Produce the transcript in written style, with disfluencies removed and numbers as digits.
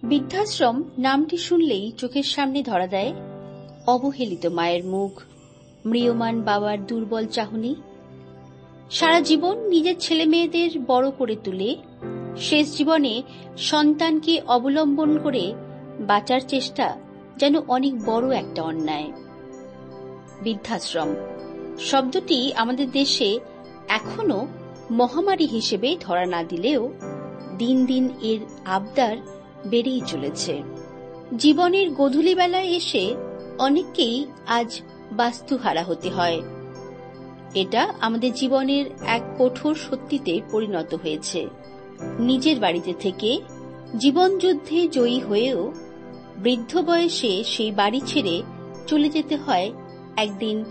বৃদ্ধাশ্রম নামটি শুনলেই চোখের সামনে ধরা দেয় অবহেলিত মায়ের মুখ, ম্রিয়মাণ বাবার দুর্বল চাহনি। সারা জীবন নিজের ছেলে মেয়েদের বড় করে তুলে শেষ জীবনে সন্তানকে অবলম্বন করে বাঁচার চেষ্টা যেন অনেক বড় একটা অন্যায়। বৃদ্ধাশ্রম শব্দটি আমাদের দেশে এখনো মহামারী হিসেবে ধরা না দিলেও দিন দিন এর আবদার বেড়েই চলেছে। জীবনের গোধূলি বেলায় এসে অনেককেই আজ বাস্তুহারা হতে হয়। এটা আমাদের জীবনের এক কঠোর সত্যিতে পরিণত হয়েছে। নিজের বাড়িতে থেকে জীবন যুদ্ধে জয়ী হয়েও বৃদ্ধ বয়সে সেই বাড়ি ছেড়ে চলে যেতে হয় একদিন